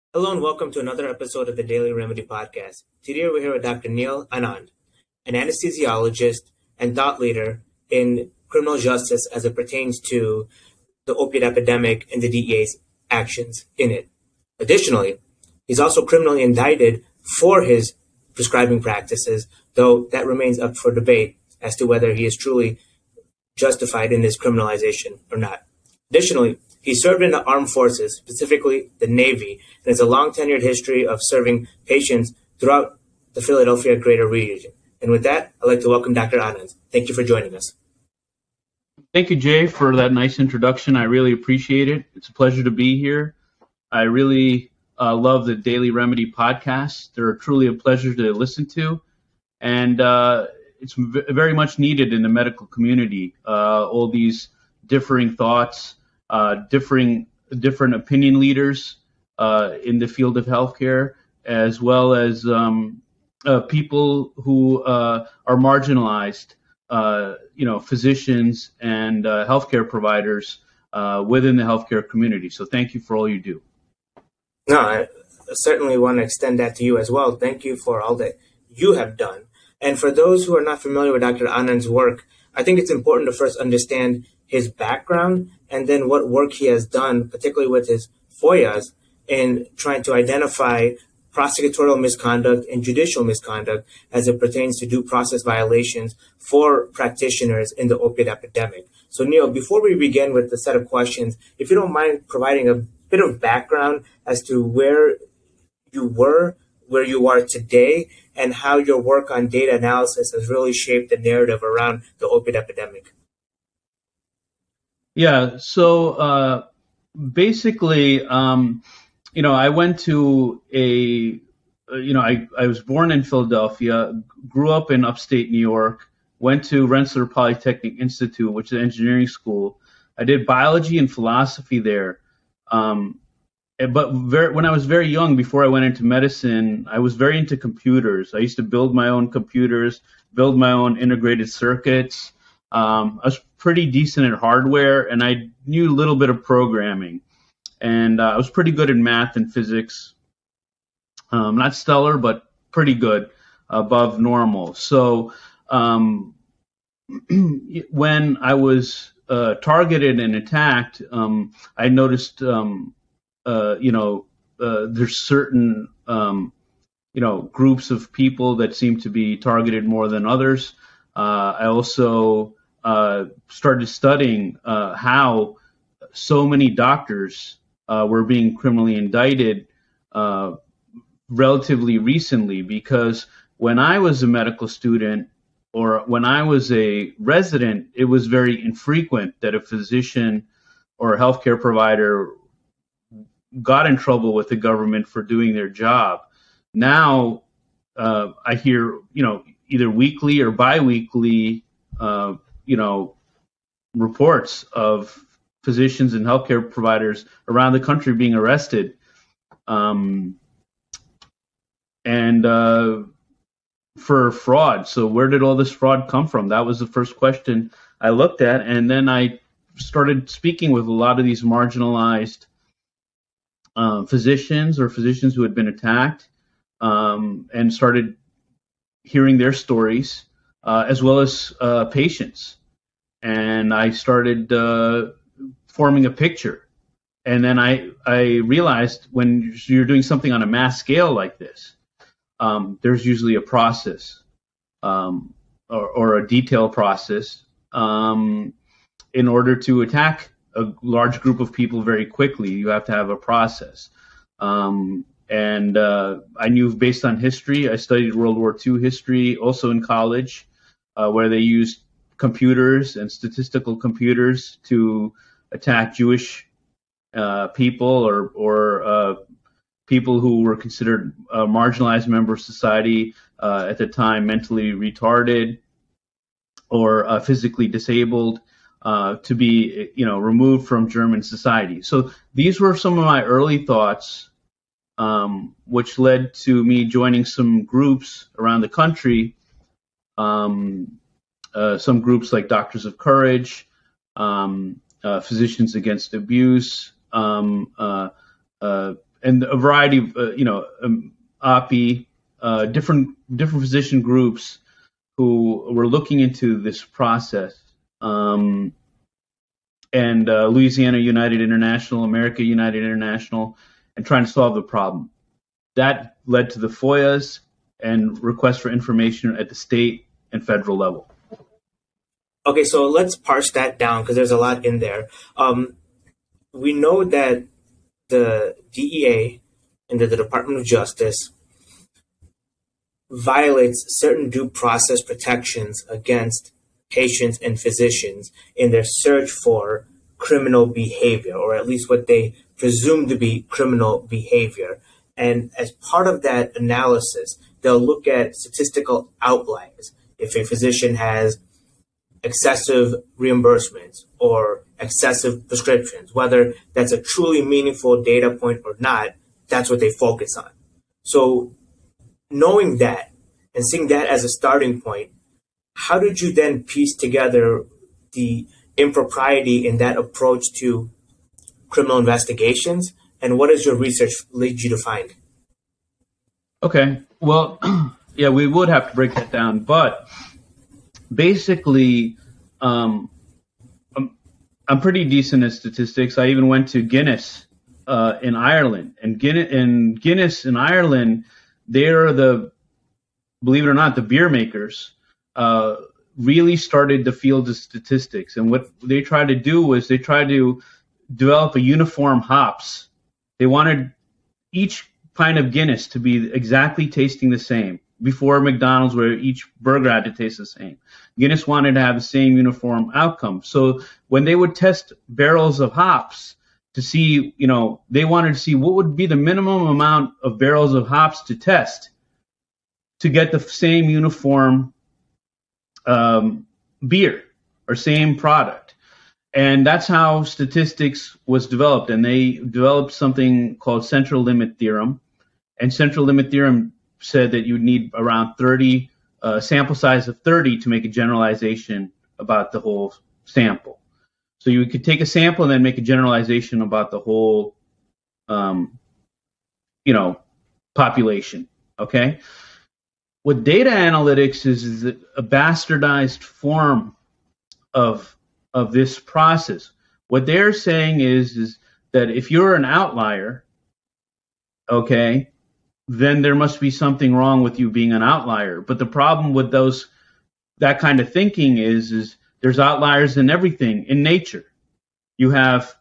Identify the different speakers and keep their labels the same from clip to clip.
Speaker 1: Hello and welcome to another episode of the Daily Remedy Podcast. Today we're here with Dr. Neil Anand, an anesthesiologist and thought leader in criminal justice as it pertains to the opiate epidemic and the DEA's actions in it. Additionally, he's also criminally indicted for his prescribing practices, though that remains up for debate as to whether he is truly justified in his criminalization or not. Additionally, he served in the armed forces, specifically the Navy, and has a long tenured history of serving patients throughout the Philadelphia greater region. And with that, I'd like to welcome Dr. Anand. Thank you for joining us.
Speaker 2: Thank you, Jay, for that nice introduction. I really appreciate it. It's a pleasure to be here. I really love the Daily Remedy podcast. They're truly a pleasure to listen to, and it's very much needed in the medical community. All these differing thoughts, different opinion leaders in the field of healthcare, as well as people who are marginalized. Physicians and healthcare providers within the healthcare community. So thank you for all you do.
Speaker 1: No, I certainly want to extend that to you as well. Thank you for all that you have done. And for those who are not familiar with Dr. Anand's work, I think it's important to first understand his background and then what work he has done, particularly with his FOIAs, in trying to identify prosecutorial misconduct and judicial misconduct as it pertains to due process violations for practitioners in the opiate epidemic. So, Neil, before we begin with the set of questions, if you don't mind providing a bit of background as to where you were, where you are today, and how your work on data analysis has really shaped the narrative around the opiate epidemic.
Speaker 2: Yeah, so basically, I went to I was born in Philadelphia, grew up in upstate New York, went to Rensselaer Polytechnic Institute, which is an engineering school. I did biology and philosophy there. But when I was very young, before I went into medicine, I was very into computers. I used to build my own computers, build my own integrated circuits. I was pretty decent at hardware, and I knew a little bit of programming. And I was pretty good in math and physics. Not stellar, but pretty good, above normal. So when I was targeted and attacked, I noticed there's certain groups of people that seem to be targeted more than others. I also started studying how so many doctors were being criminally indicted relatively recently, because when I was a medical student or when I was a resident, it was very infrequent that a physician or a healthcare provider got in trouble with the government for doing their job. Now I hear, either weekly or biweekly, reports of physicians and healthcare providers around the country being arrested. For fraud. So where did all this fraud come from? That was the first question I looked at. And then I started speaking with a lot of these marginalized physicians or physicians who had been attacked, and started hearing their stories, as well as patients. And I started forming a picture. And then I realized when you're doing something on a mass scale like this, there's usually a process, or a detailed process, in order to attack a large group of people very quickly. You have to have a process. And I knew, based on history, I studied World War II history also in college, where they used computers and statistical computers to attack Jewish people or people who were considered a marginalized member of society, at the time mentally retarded or physically disabled, to be removed from German society. So these were some of my early thoughts, which led to me joining some groups around the country, some groups like Doctors of Courage, Physicians Against Abuse, and a variety of OPI, different physician groups who were looking into this process, and Louisiana United International, America United International, and trying to solve the problem. That led to the FOIAs and requests for information at the state and federal level.
Speaker 1: Okay, so let's parse that down because there's a lot in there. We know that the DEA and the Department of Justice violates certain due process protections against patients and physicians in their search for criminal behavior, or at least what they presume to be criminal behavior. And as part of that analysis, they'll look at statistical outliers. If a physician has excessive reimbursements or excessive prescriptions, whether that's a truly meaningful data point or not, that's what they focus on. So knowing that and seeing that as a starting point, how did you then piece together the impropriety in that approach to criminal investigations, and what does your research lead you to find?
Speaker 2: Okay, well, yeah, we would have to break that down, but basically, I'm pretty decent at statistics. I even went to Guinness in Ireland, and Guinness in Ireland, they're believe it or not, the beer makers really started the field of statistics. And what they tried to do was they tried to develop a uniform hops. They wanted each pint of Guinness to be exactly tasting the same. Before McDonald's, where each burger had to taste the same, Guinness wanted to have the same uniform outcome. So when they would test barrels of hops to see, they wanted to see what would be the minimum amount of barrels of hops to test to get the same uniform beer or same product. And that's how statistics was developed. And they developed something called central limit theorem. And central limit theorem said that you would need around 30, sample size of 30 to make a generalization about the whole sample. So you could take a sample and then make a generalization about the whole, population. Okay. What data analytics is a bastardized form of this process. What they're saying is that if you're an outlier, okay, then there must be something wrong with you being an outlier. But the problem with that kind of thinking is there's outliers in everything in nature. You have,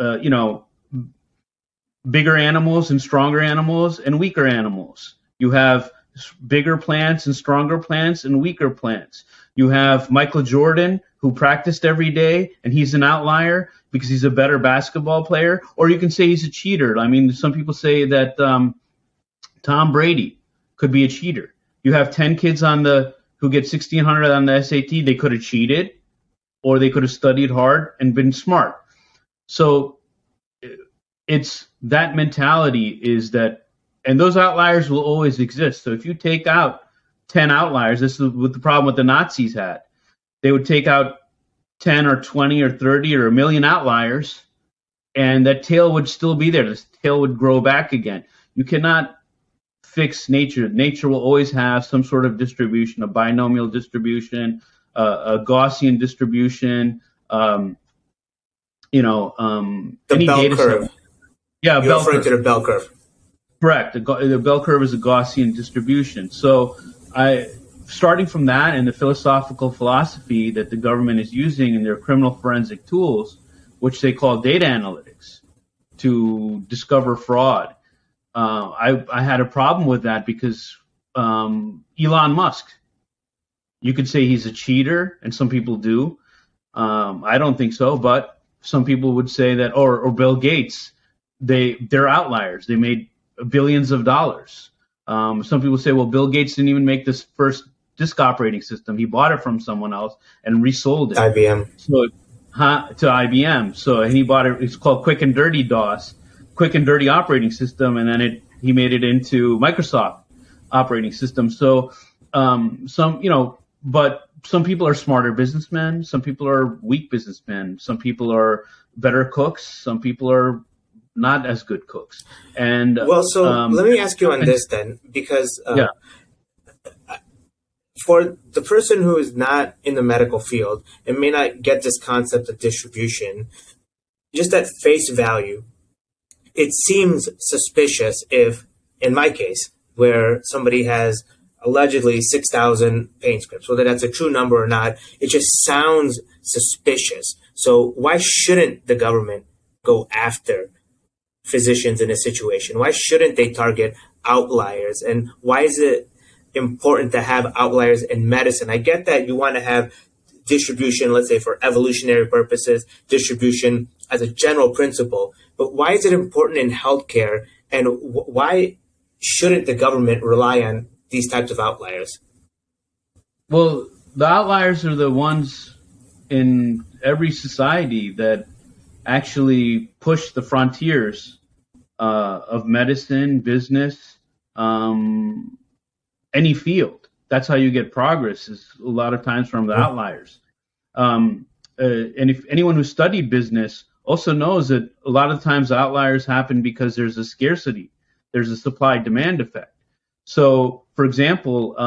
Speaker 2: bigger animals and stronger animals and weaker animals. You have bigger plants and stronger plants and weaker plants. You have Michael Jordan, who practiced every day, and he's an outlier because he's a better basketball player. Or you can say he's a cheater. I mean, some people say that Tom Brady could be a cheater. You have 10 kids who get 1,600 on the SAT. They could have cheated, or they could have studied hard and been smart. So it's that mentality is that, and those outliers will always exist. So if you take out 10 outliers, this is what the problem with the Nazis had. They would take out 10 or 20 or 30 or a million outliers, and that tail would still be there. This tail would grow back again. You cannot fix nature. Nature will always have some sort of distribution, a binomial distribution, a Gaussian distribution,
Speaker 1: the
Speaker 2: any
Speaker 1: bell
Speaker 2: data
Speaker 1: curve.
Speaker 2: set. Yeah,
Speaker 1: You're referring to the bell curve.
Speaker 2: Correct. The bell curve is a Gaussian distribution. So starting from that and the philosophical philosophy that the government is using in their criminal forensic tools, which they call data analytics, to discover fraud. I had a problem with that because Elon Musk, you could say he's a cheater, and some people do. I don't think so, but some people would say that, or Bill Gates, they're outliers. They made billions of dollars. Some people say, well, Bill Gates didn't even make this first disk operating system. He bought it from someone else and resold it.
Speaker 1: IBM.
Speaker 2: To IBM. So he bought it. It's called Quick and Dirty DOS, Quick and Dirty operating system, and then he made it into Microsoft operating system. So but some people are smarter businessmen. Some people are weak businessmen. Some people are better cooks. Some people are not as good cooks. And
Speaker 1: Well, so let me ask you on this then, because
Speaker 2: yeah,
Speaker 1: for the person who is not in the medical field and may not get this concept of distribution, just at face value, it seems suspicious if, in my case, where somebody has allegedly 6,000 pain scripts, whether that's a true number or not, it just sounds suspicious. So why shouldn't the government go after physicians in a situation? Why shouldn't they target outliers? And why is it important to have outliers in medicine? I get that you want to have distribution, let's say for evolutionary purposes, distribution as a general principle, but why is it important in healthcare, and why shouldn't the government rely on these types of outliers?
Speaker 2: well, the outliers are the ones in every society that actually push the frontiers of medicine, business, um, any field. That's how you get progress. Is a lot of times from the outliers. And if anyone who studied business also knows that a lot of times outliers happen because there's a scarcity, there's a supply demand effect. So, for example,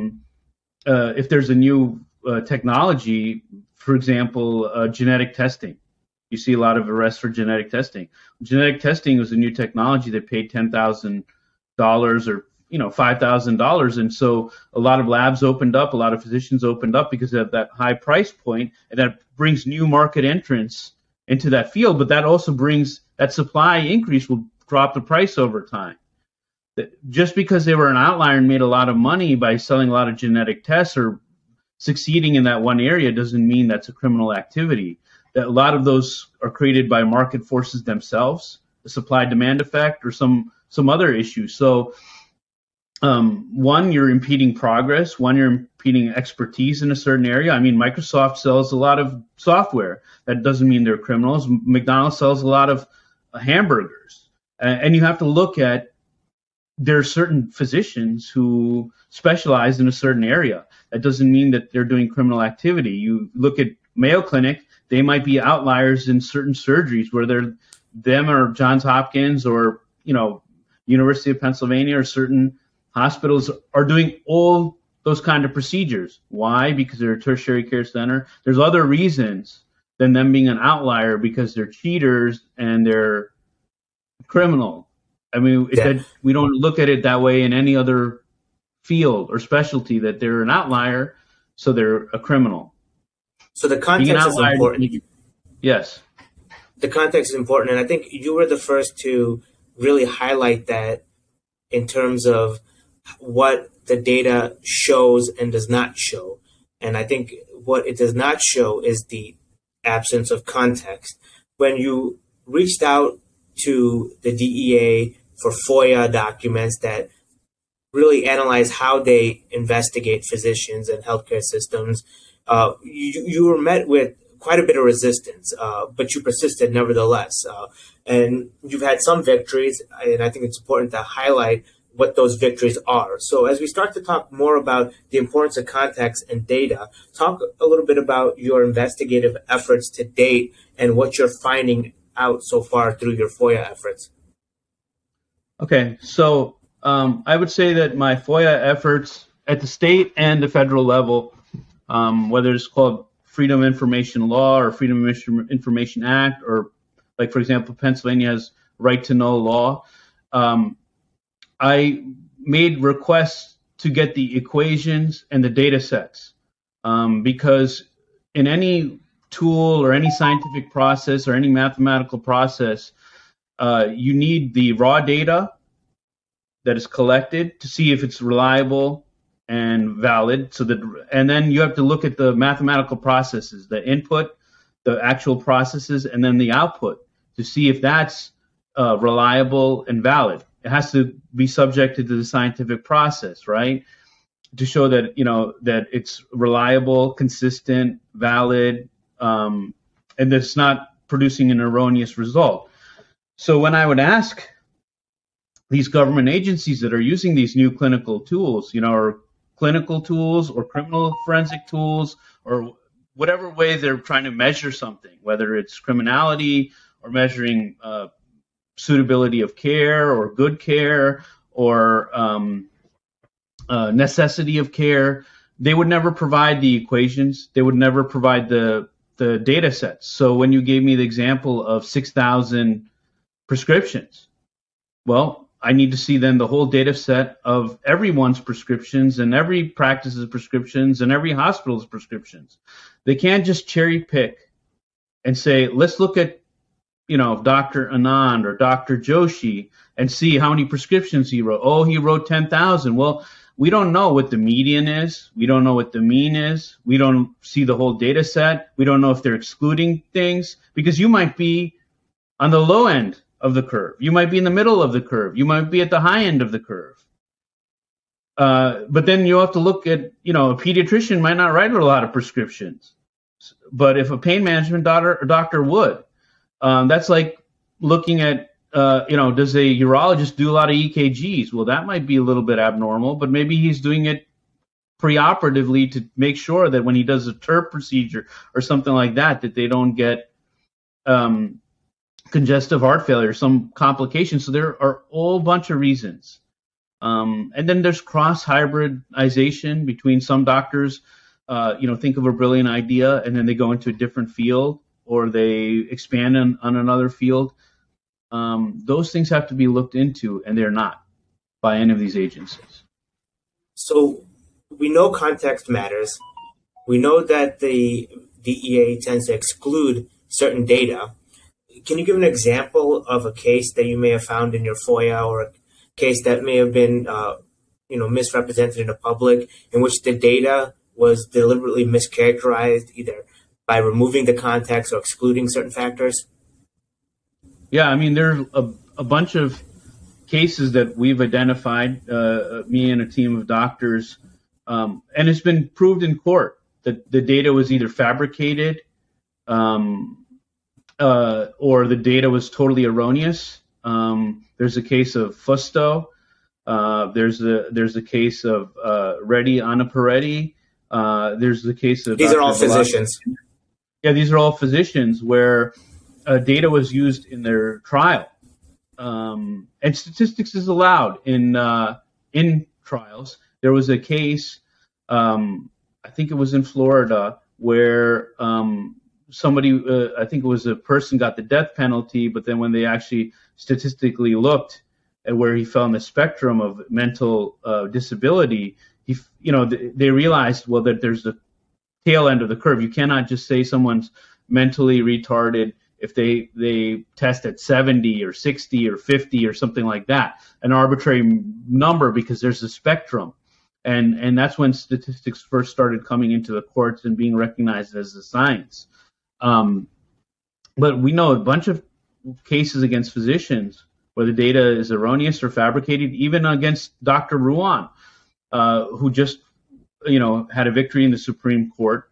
Speaker 2: if there's a new technology, for example, genetic testing, you see a lot of arrests for genetic testing. Genetic testing was a new technology that paid $10,000 or $5,000, and so a lot of labs opened up, a lot of physicians opened up because of that high price point, and that brings new market entrants into that field. But that also brings that supply increase will drop the price over time. Just because they were an outlier and made a lot of money by selling a lot of genetic tests or succeeding in that one area doesn't mean that's a criminal activity. That a lot of those are created by market forces themselves, the supply demand effect, or some other issue. So one, you're impeding progress. One, you're impeding expertise in a certain area. I mean, Microsoft sells a lot of software. That doesn't mean they're criminals. McDonald's sells a lot of hamburgers. And you have to look at, there are certain physicians who specialize in a certain area. That doesn't mean that they're doing criminal activity. You look at Mayo Clinic, they might be outliers in certain surgeries where them or Johns Hopkins or, University of Pennsylvania or certain hospitals are doing all those kind of procedures. Why? Because they're a tertiary care center. There's other reasons than them being an outlier because they're cheaters and they're criminal. I mean, we don't look at it that way in any other field or specialty, that they're an outlier, so they're a criminal.
Speaker 1: So the context is important.
Speaker 2: Yes.
Speaker 1: The context is important, and I think you were the first to really highlight that in terms of what the data shows and does not show. And I think what it does not show is the absence of context. When you reached out to the DEA for FOIA documents that really analyze how they investigate physicians and healthcare systems, you were met with quite a bit of resistance, but you persisted nevertheless. And you've had some victories, and I think it's important to highlight what those victories are. So as we start to talk more about the importance of context and data, talk a little bit about your investigative efforts to date and what you're finding out so far through your FOIA efforts.
Speaker 2: Okay, so I would say that my FOIA efforts at the state and the federal level, whether it's called Freedom of Information Law or Freedom of Information Act, or like, for example, Pennsylvania has Right to Know law, I made requests to get the equations and the data sets because in any tool or any scientific process or any mathematical process, you need the raw data that is collected to see if it's reliable and valid. And then you have to look at the mathematical processes, the input, the actual processes, and then the output to see if that's reliable and valid. It has to be subjected to the scientific process, right? To show that, that it's reliable, consistent, valid, and that it's not producing an erroneous result. So when I would ask these government agencies that are using these new clinical tools, or clinical tools or criminal forensic tools or whatever way they're trying to measure something, whether it's criminality or measuring suitability of care or good care or necessity of care. They would never provide the equations. They would never provide the data sets. So when you gave me the example of 6,000 prescriptions, well, I need to see then the whole data set of everyone's prescriptions and every practice's prescriptions and every hospital's prescriptions. They can't just cherry pick and say, let's look at, Dr. Anand or Dr. Joshi and see how many prescriptions he wrote. Oh, he wrote 10,000. Well, we don't know what the median is. We don't know what the mean is. We don't see the whole data set. We don't know if they're excluding things, because you might be on the low end of the curve. You might be in the middle of the curve. You might be at the high end of the curve. But then you have to look at, a pediatrician might not write a lot of prescriptions, but if a pain management doctor would, that's like looking at, does a urologist do a lot of EKGs? Well, that might be a little bit abnormal, but maybe he's doing it preoperatively to make sure that when he does a TURP procedure or something like that, that they don't get congestive heart failure, some complications. So there are a whole bunch of reasons. And then there's cross-hybridization between some doctors, think of a brilliant idea and then they go into a different field or they expand on another field. Those things have to be looked into, and they're not by any of these agencies.
Speaker 1: So we know context matters. We know that the DEA tends to exclude certain data. Can you give an example of a case that you may have found in your FOIA, or a case that may have been misrepresented in the public, in which the data was deliberately mischaracterized, either by removing the context or excluding certain factors?
Speaker 2: Yeah, I mean, there's a bunch of cases that we've identified, me and a team of doctors, and it's been proved in court that the data was either fabricated or the data was totally erroneous. There's a case of Fusto. There's a case of Reddy Anaparetti. There's the case of
Speaker 1: these
Speaker 2: Dr.
Speaker 1: are all physicians.
Speaker 2: Yeah, these are all physicians where data was used in their trial, and statistics is allowed in trials. There was a case, I think it was in Florida, where somebody, I think it was a person, got the death penalty, but then when they actually statistically looked at where he fell in the spectrum of mental disability, they realized, well, that there's the tail end of the curve. You cannot just say someone's mentally retarded if they test at 70 or 60 or 50 or something like that, an arbitrary number, because there's a spectrum. And that's when statistics first started coming into the courts and being recognized as a science. But we know a bunch of cases against physicians where the data is erroneous or fabricated, even against Dr. Ruan, who just had a victory in the Supreme Court.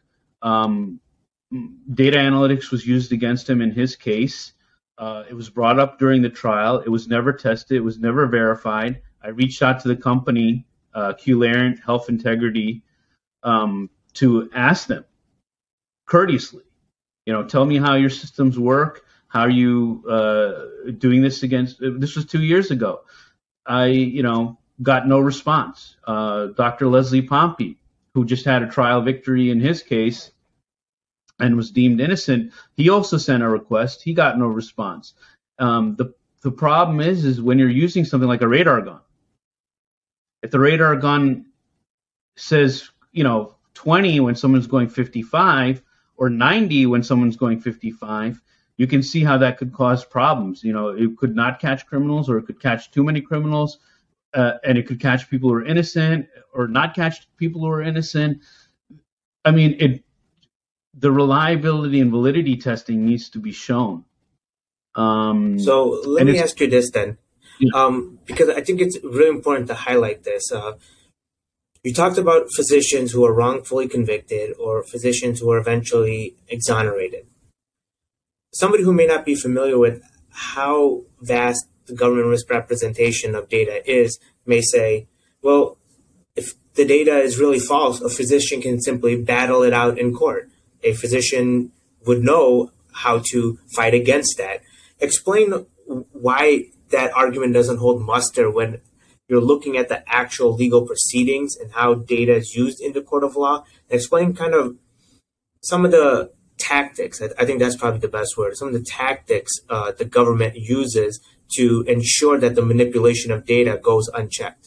Speaker 2: Data analytics was used against him in his case. It was brought up during the trial. It was never tested. It was never verified. I reached out to the company, Qlarent Health Integrity, to ask them courteously, tell me how your systems work. How are you doing this against? This was 2 years ago. I, got no response. Dr. Leslie Pompey, who just had a trial victory in his case and was deemed innocent, he also sent a request. He got no response. The problem is when you're using something like a radar gun, if the radar gun says, 20 when someone's going 55 or 90 when someone's going 55, you can see how that could cause problems. It could not catch criminals, or it could catch too many criminals, and it could catch people who are innocent or not catch people who are innocent. I mean, the reliability and validity testing needs to be shown.
Speaker 1: So let me ask you this then, because I think it's really important to highlight this. You talked about physicians who are wrongfully convicted or physicians who are eventually exonerated. Somebody who may not be familiar with how vast the government misrepresentation of data is may say, well, if the data is really false, a physician can simply battle it out in court. A physician would know how to fight against that. Explain why that argument doesn't hold muster when you're looking at the actual legal proceedings and how data is used in the court of law. And explain kind of some of the tactics. I think that's probably the best word. Some of the tactics the government uses to ensure that the manipulation of data goes unchecked.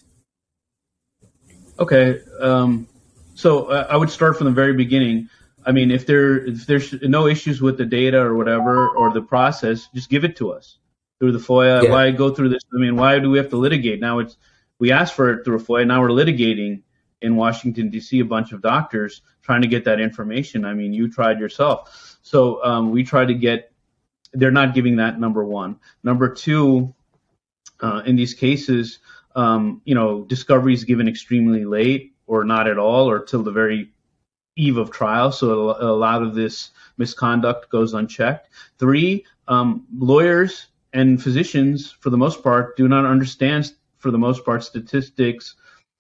Speaker 2: Okay, so I would start from the very beginning. I mean, if there's no issues with the data or whatever or the process, just give it to us through the FOIA.
Speaker 1: Yeah.
Speaker 2: Why go through this? I mean, why do we have to litigate? Now we asked for it through a FOIA. Now we're litigating in Washington D.C. a bunch of doctors trying to get that information. I mean, you tried yourself. So we try to get. They're not giving that, number one. Number two, in these cases, discovery is given extremely late or not at all or till the very eve of trial. So a lot of this misconduct goes unchecked. Three, lawyers and physicians, for the most part, do not understand, for the most part, statistics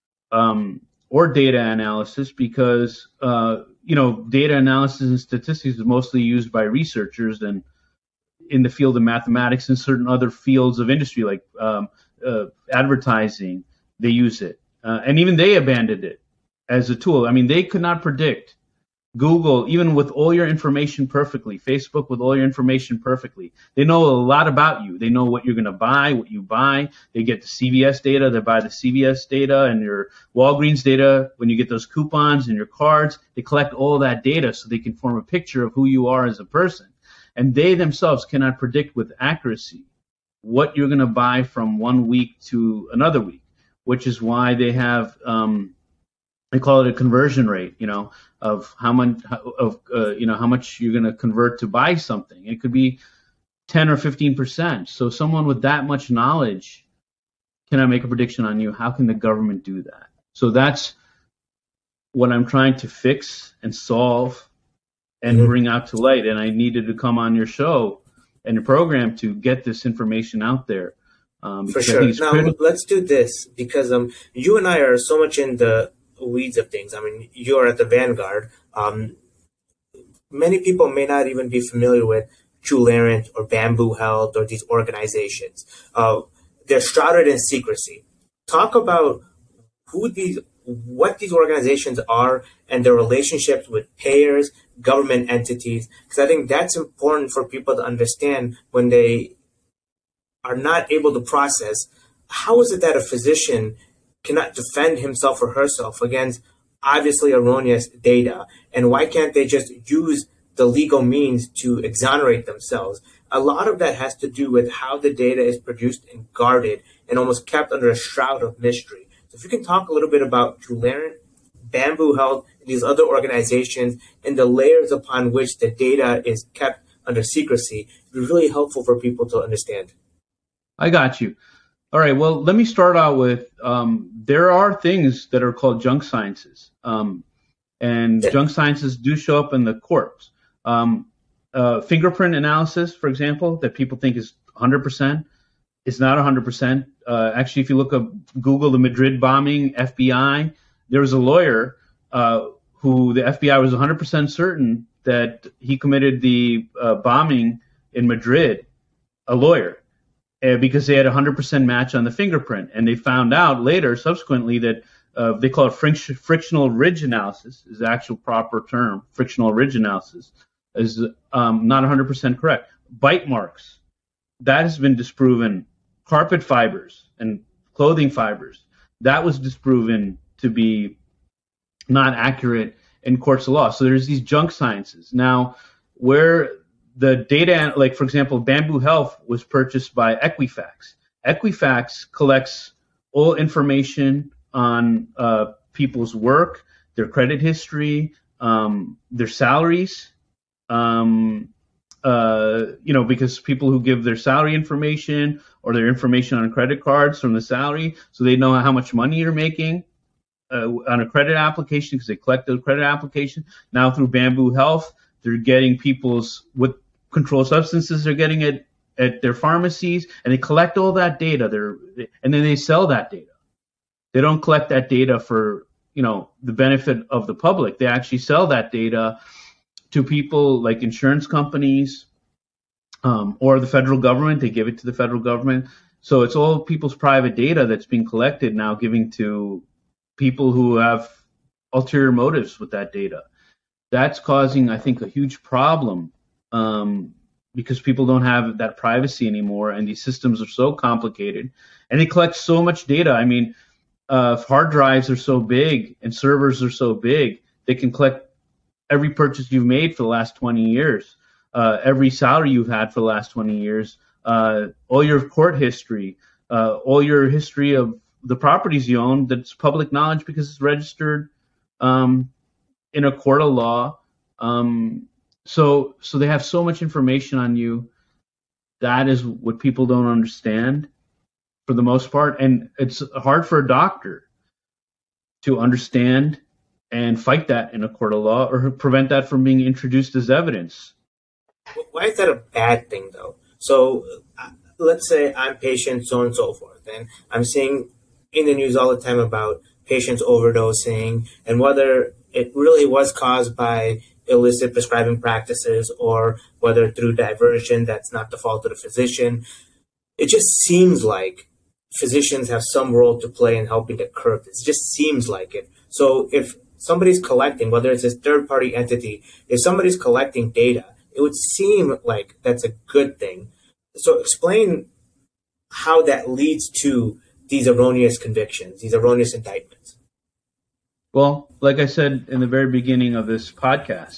Speaker 2: or data analysis because, data analysis and statistics is mostly used by researchers and in the field of mathematics and certain other fields of industry like advertising, they use it. And even they abandoned it as a tool. I mean, they could not predict. Google, even with all your information perfectly, Facebook with all your information perfectly, they know a lot about you. They know what you're going to buy, what you buy. They get the CVS data. They buy the CVS data and your Walgreens data. When you get those coupons and your cards, they collect all that data so they can form a picture of who you are as a person. And they themselves cannot predict with accuracy what you're going to buy from one week to another week, which is why they have they call it a conversion rate, of how much how much you're going to convert to buy something. It could be 10 or 15%. So someone with that much knowledge cannot make a prediction on you. How can the government do that? So that's what I'm trying to fix and solve and bring out to light. And I needed to come on your show and your program to get this information out there.
Speaker 1: For sure. Now, let's do this because you and I are so much in the weeds of things. I mean, you're at the vanguard. Many people may not even be familiar with Trularent or Bamboo Health or these organizations. They're shrouded in secrecy. Talk about what these organizations are and their relationships with payers, government entities, because I think that's important for people to understand when they are not able to process. How is it that a physician cannot defend himself or herself against obviously erroneous data? And why can't they just use the legal means to exonerate themselves? A lot of that has to do with how the data is produced and guarded and almost kept under a shroud of mystery. So if you can talk a little bit about Trularent, Bamboo Health, and these other organizations and the layers upon which the data is kept under secrecy, it'd be really helpful for people to understand.
Speaker 2: I got you. All right, well, let me start out with there are things that are called junk sciences, and junk sciences do show up in the courts. Fingerprint analysis, for example, that people think is 100%, is not 100%. Actually, if you look up Google the Madrid bombing, FBI, there was a lawyer who the FBI was 100% certain that he committed the bombing in Madrid, a lawyer. Because they had a 100% match on the fingerprint. And they found out later, subsequently, that they call it frictional ridge analysis, is the actual proper term. Frictional ridge analysis is not 100% correct. Bite marks, that has been disproven. Carpet fibers and clothing fibers, that was disproven to be not accurate in courts of law. So there's these junk sciences. Now, where the data, like, for example, Bamboo Health was purchased by Equifax. Equifax collects all information on people's work, their credit history, their salaries, because people who give their salary information or their information on credit cards from the salary, so they know how much money you're making on a credit application because they collect the credit application. Now through Bamboo Health, they're getting people's with controlled substances, they're getting it at their pharmacies, and they collect all that data. And then they sell that data. They don't collect that data for the benefit of the public. They actually sell that data to people like insurance companies, or the federal government. They give it to the federal government. So it's all people's private data that's being collected now, giving to people who have ulterior motives with that data. That's causing, I think, a huge problem, because people don't have that privacy anymore, and these systems are so complicated, and they collect so much data. I mean, hard drives are so big and servers are so big, they can collect every purchase you've made for the last 20 years, every salary you've had for the last 20 years, all your court history, all your history of the properties you own that's public knowledge because it's registered in a court of law. So they have so much information on you. That is what people don't understand for the most part. And it's hard for a doctor to understand and fight that in a court of law or prevent that from being introduced as evidence.
Speaker 1: Why is that a bad thing, though? So let's say I'm patient, so on and so forth, and I'm seeing in the news all the time about patients overdosing and whether it really was caused by illicit prescribing practices or whether through diversion. That's not the fault of the physician. It just seems like physicians have some role to play in helping to curb this. It just seems like it. So if somebody's collecting, whether it's this third party entity, if somebody's collecting data, it would seem like that's a good thing. So explain how that leads to these erroneous convictions, these erroneous indictments.
Speaker 2: Well, like I said in the very beginning of this podcast,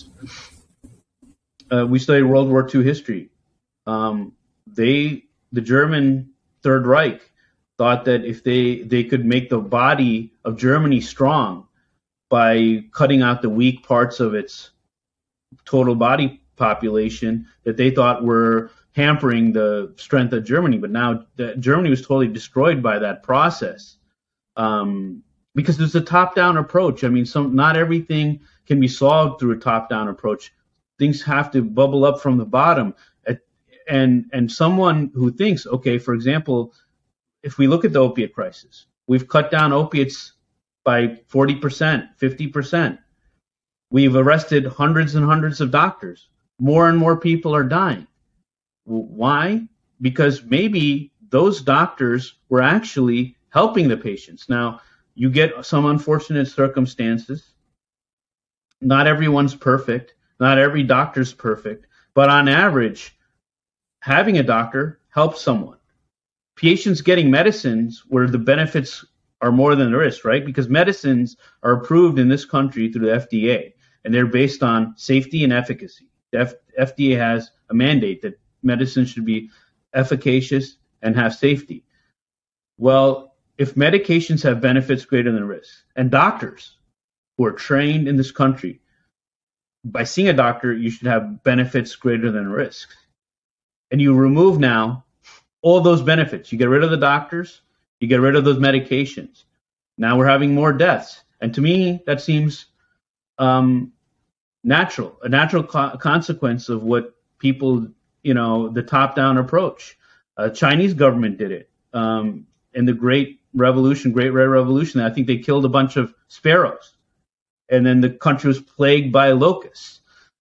Speaker 2: we studied World War II history. The German Third Reich thought that if they could make the body of Germany strong by cutting out the weak parts of its total body population, that they thought were hampering the strength of Germany. But now Germany was totally destroyed by that process, because there's a top-down approach. I mean, not everything can be solved through a top-down approach. Things have to bubble up from the bottom. And someone who thinks, okay, for example, if we look at the opiate crisis, we've cut down opiates by 40%, 50%. We've arrested hundreds and hundreds of doctors. More and more people are dying. Why? Because maybe those doctors were actually helping the patients. Now, you get some unfortunate circumstances. Not everyone's perfect. Not every doctor's perfect. But on average, having a doctor helps someone. Patients getting medicines where the benefits are more than the risk, right? Because medicines are approved in this country through the FDA, and they're based on safety and efficacy. The FDA has a mandate that medicine should be efficacious and have safety. Well, if medications have benefits greater than risks, and doctors who are trained in this country, by seeing a doctor, you should have benefits greater than risks. And you remove now all those benefits. You get rid of the doctors, you get rid of those medications. Now we're having more deaths. And to me, that seems natural, a natural consequence of what people, the top-down approach. Chinese government did it in the Great Red Revolution. I think they killed a bunch of sparrows, and then the country was plagued by locusts.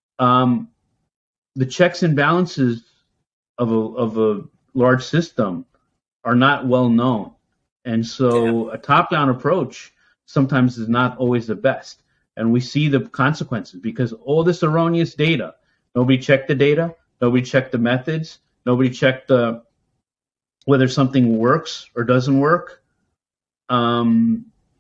Speaker 2: The checks and balances of a large system are not well known, and so a top-down approach sometimes is not always the best. And we see the consequences because all this erroneous data, nobody checked the data, nobody checked the methods, nobody checked whether something works or doesn't work. And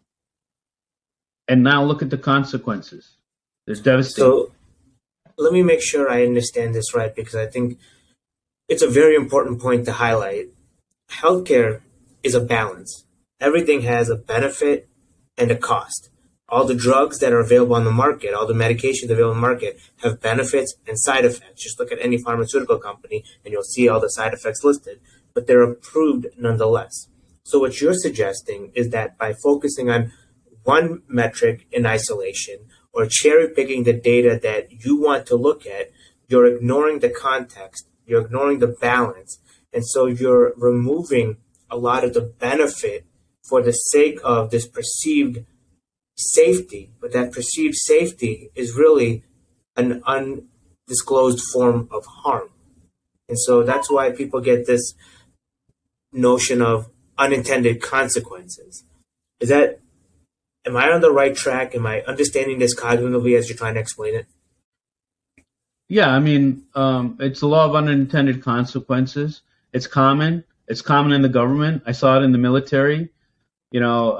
Speaker 2: now look at the consequences. There's devastating.
Speaker 1: So let me make sure I understand this right, because I think it's a very important point to highlight. Healthcare is a balance. Everything has a benefit and a cost. All the drugs that are available on the market, all the medications available on the market have benefits and side effects. Just look at any pharmaceutical company and you'll see all the side effects listed, but they're approved nonetheless. So what you're suggesting is that by focusing on one metric in isolation or cherry picking the data that you want to look at, you're ignoring the context, you're ignoring the balance, and so you're removing a lot of the benefit for the sake of this perceived safety, but that perceived safety is really an undisclosed form of harm. And so that's why people get this notion of unintended consequences. Is that, am I on the right track? Am I understanding this cognitively as you're trying to explain it?
Speaker 2: Yeah, I mean, it's the law of unintended consequences. It's common. It's common in the government. I saw it in the military. You know,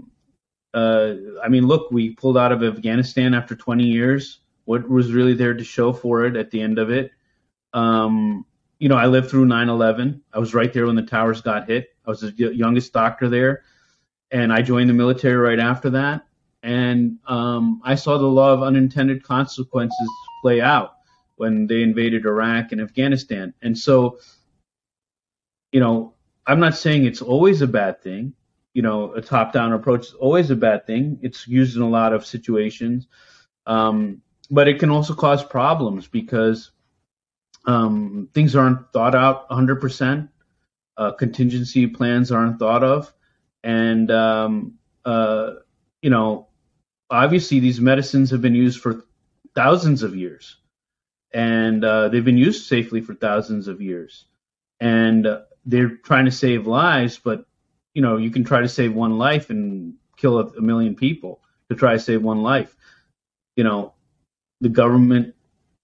Speaker 2: I mean, look, we pulled out of Afghanistan after 20 years. What was really there to show for it at the end of it? You know, I lived through 9/11. I was right there when the towers got hit. I was the youngest doctor there, and I joined the military right after that. And I saw the law of unintended consequences play out when they invaded Iraq and Afghanistan. And so, you know, I'm not saying it's always a bad thing. You know, a top-down approach is always a bad thing. It's used in a lot of situations, but it can also cause problems because things aren't thought out 100%. Contingency plans aren't thought of, and you know, obviously these medicines have been used for thousands of years, and they've been used safely for thousands of years, and they're trying to save lives, but you know, you can try to save one life and kill a million people to try to save one life. You know, the government,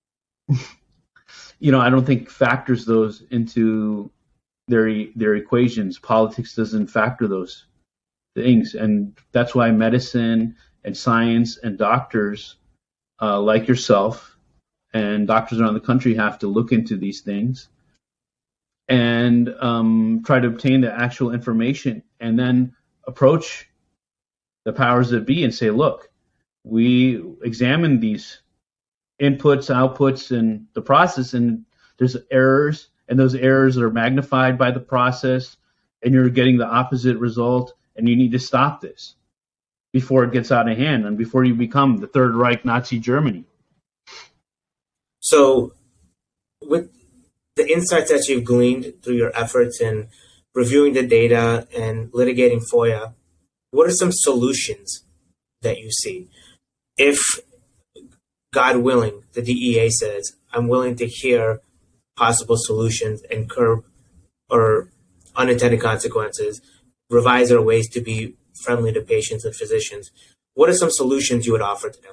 Speaker 2: you know, I don't think factors those into their equations. Politics doesn't factor those things, and that's why medicine and science and doctors like yourself and doctors around the country have to look into these things and try to obtain the actual information and then approach the powers that be and say, look, we examined these inputs, outputs, and the process, and there's errors, and those errors are magnified by the process, and you're getting the opposite result, and you need to stop this before it gets out of hand and before you become the Third Reich Nazi Germany.
Speaker 1: So, with the insights that you've gleaned through your efforts in reviewing the data and litigating FOIA, what are some solutions that you see? If, God willing, the DEA says, I'm willing to hear possible solutions and curb or unintended consequences, revise our ways to be friendly to patients and physicians, what are some solutions you would offer to them?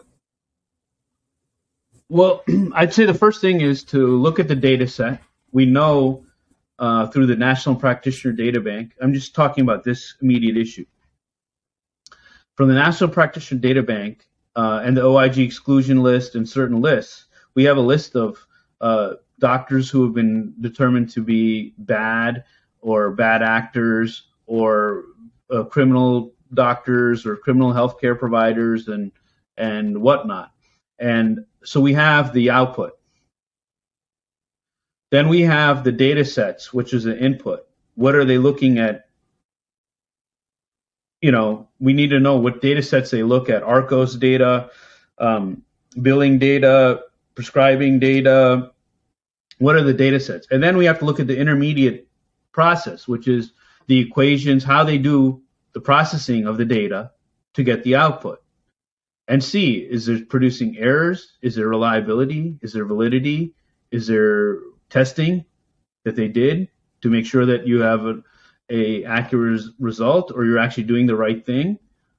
Speaker 2: Well, I'd say the first thing is to look at the data set. We know through the National Practitioner Data Bank, I'm just talking about this immediate issue. From the National Practitioner Data Bank and the OIG exclusion list and certain lists, we have a list of doctors who have been determined to be bad or bad actors or criminal doctors or criminal healthcare providers and whatnot. And so we have the output. Then we have the data sets, which is the input. What are they looking at? You know, we need to know what data sets they look at. ARCOS data, billing data, prescribing data. What are the data sets? And then we have to look at the intermediate process, which is the equations, how they do the processing of the data to get the output. And see, is there producing errors? Is there reliability? Is there validity? Is there testing that they did to make sure that you have a accurate result, or you're actually doing the right thing?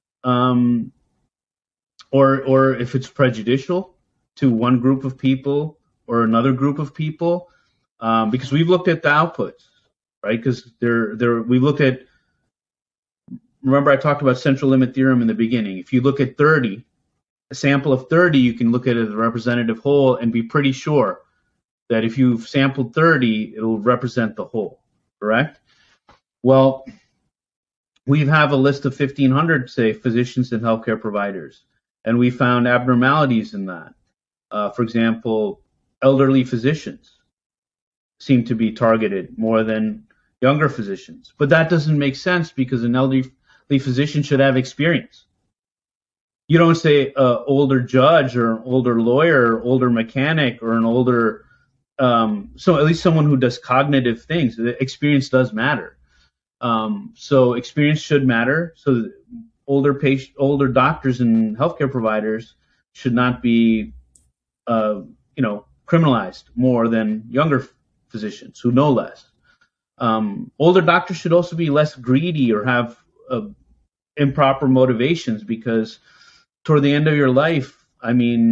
Speaker 2: Or if it's prejudicial to one group of people or another group of people, because we've looked at the outputs, right? Because we looked at. Remember, I talked about central limit theorem in the beginning. If you look at 30. A sample of 30, you can look at it as a representative whole and be pretty sure that if you've sampled 30, it'll represent the whole, correct? Well, we have a list of 1,500, say, physicians and healthcare providers, and we found abnormalities in that. For example, elderly physicians seem to be targeted more than younger physicians. But that doesn't make sense because an elderly physician should have experience. You don't say an older judge or an older lawyer or older mechanic or an older, so at least someone who does cognitive things. The experience does matter. So experience should matter. So older doctors and healthcare providers should not be, criminalized more than younger physicians who know less. Older doctors should also be less greedy or have improper motivations, because toward the end of your life, I mean,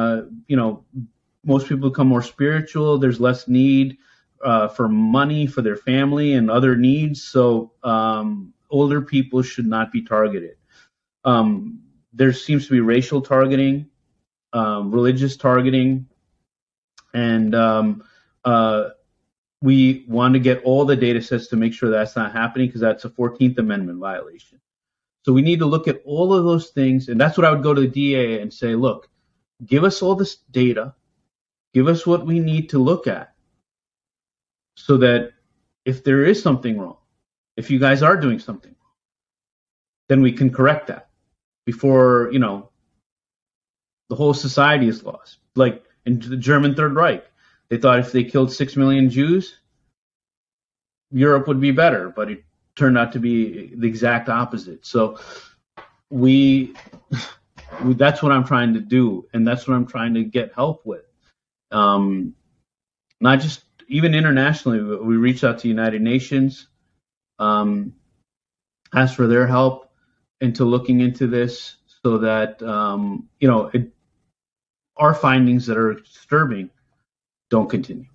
Speaker 2: most people become more spiritual. There's less need for money for their family and other needs. So older people should not be targeted. There seems to be racial targeting, religious targeting, and we want to get all the data sets to make sure that's not happening, because that's a 14th Amendment violation. So we need to look at all of those things, and that's what I would go to the DA and say, look, give us all this data, give us what we need to look at, so that if there is something wrong, if you guys are doing something wrong, then we can correct that before, the whole society is lost. Like in the German Third Reich, they thought if they killed 6 million Jews, Europe would be better, but it turned out to be the exact opposite. So that's what I'm trying to do, and that's what I'm trying to get help with. Not just, even internationally, we reach out to United Nations, ask for their help into looking into this, so that our findings that are disturbing don't continue.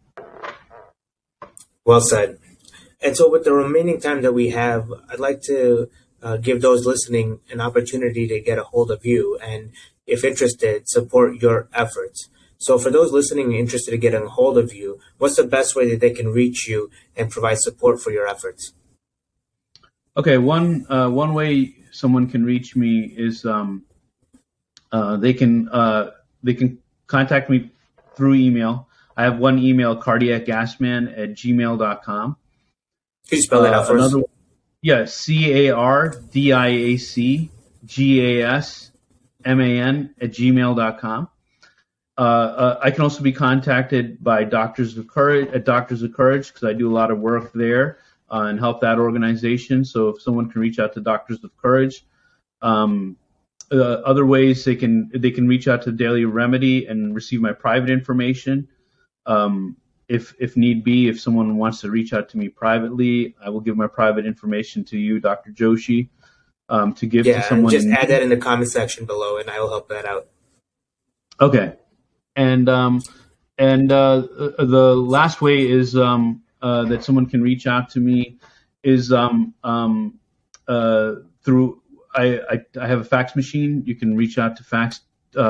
Speaker 1: Well said. And so with the remaining time that we have, I'd like to give those listening an opportunity to get a hold of you and, if interested, support your efforts. So for those listening interested in getting a hold of you, what's the best way that they can reach you and provide support for your efforts?
Speaker 2: Okay, one way someone can reach me is they can contact me through email. I have one email, cardiacgasman@gmail.com.
Speaker 1: Could you spell that out for us?
Speaker 2: Yeah, CARDIACGASMAN@gmail.com. I can also be contacted by Doctors of Courage at Doctors of Courage, because I do a lot of work there and help that organization. So if someone can reach out to Doctors of Courage, other ways they can reach out to Daily Remedy and receive my private information. If need be, if someone wants to reach out to me privately, I will give my private information to you, Dr. Joshi, to give to someone.
Speaker 1: Just add that in the comment section below, and I will help that out.
Speaker 2: Okay, and the last way is that someone can reach out to me is through. I have a fax machine. You can reach out to fax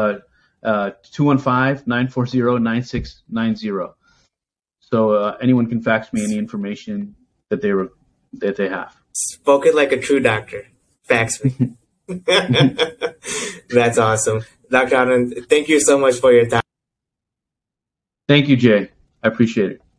Speaker 2: 215-940-9690. So anyone can fax me any information that they have.
Speaker 1: Spoken like a true doctor. Fax me. That's awesome. Dr. Anand, thank you so much for your time.
Speaker 2: Thank you, Jay. I appreciate it.